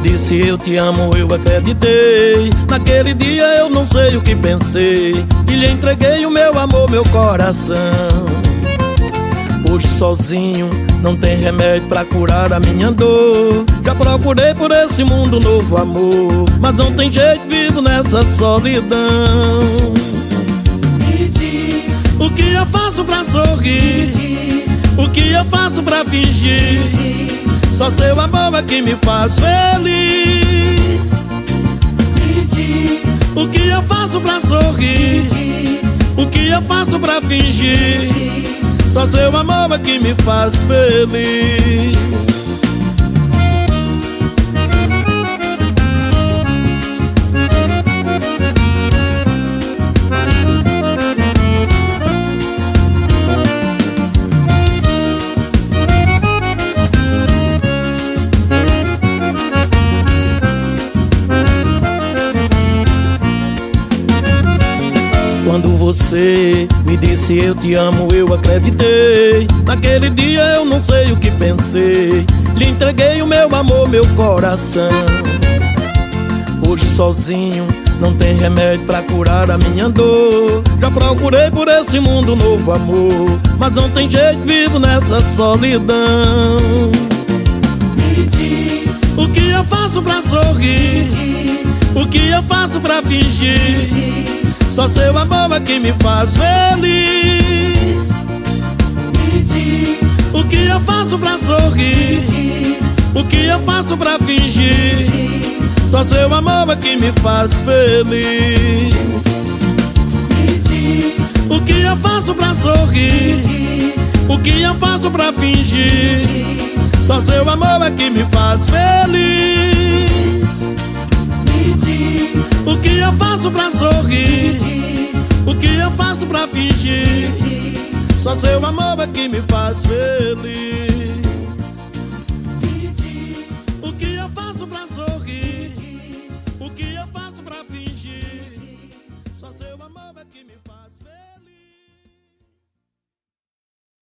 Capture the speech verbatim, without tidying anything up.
disse eu te amo, eu acreditei. Naquele dia eu não sei o que pensei e lhe entreguei o meu amor, meu coração. Hoje sozinho não tem remédio pra curar a minha dor. Já procurei por esse mundo novo amor, mas não tem jeito, vivo nessa solidão. Me diz o que eu faço pra sorrir, diz, o que eu faço pra fingir. diz, Só seu amor é que me faz feliz. me diz O que eu faço pra sorrir, diz, o que eu faço pra fingir. diz. Só seu amor é que me faz feliz. Quando você me disse eu te amo, eu acreditei. Naquele dia eu não sei o que pensei, lhe entreguei o meu amor, meu coração. Hoje sozinho não tem remédio pra curar a minha dor. Já procurei por esse mundo novo amor, mas não tem jeito, vivo nessa solidão. Me diz o que eu faço pra sorrir, diz, o que eu faço pra fingir. diz. Só seu amor é que me faz feliz. Me diz o que eu faço pra sorrir, diz, o que eu faço pra fingir. diz. Só seu amor é que me faz feliz. Me diz O que eu faço pra sorrir, diz, o que eu faço pra fingir. diz. Só seu amor é que me faz feliz. Me diz O que eu faço pra sorrir, diz, o que eu faço pra fingir. diz. Só seu amor é que me faz feliz.